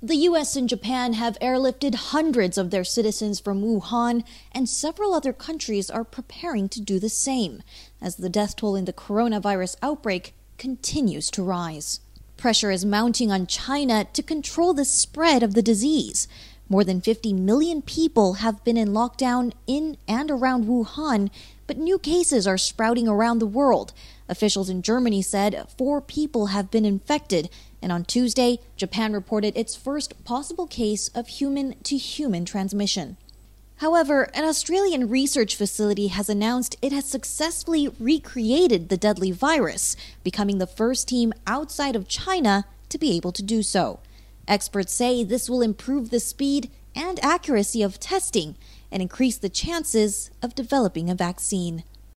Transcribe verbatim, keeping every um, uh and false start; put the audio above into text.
The U S and Japan have airlifted hundreds of their citizens from Wuhan, and several other countries are preparing to do the same, as the death toll in the coronavirus outbreak continues to rise. Pressure is mounting on China to control the spread of the disease. More than fifty million people have been in lockdown in and around Wuhan, but new cases are sprouting around the world. Officials in Germany said four people have been infected, and on Tuesday, Japan reported its first possible case of human-to-human transmission. However, an Australian research facility has announced it has successfully recreated the deadly virus, becoming the first team outside of China to be able to do so. Experts say this will improve the speed and accuracy of testing and increase the chances of developing a vaccine.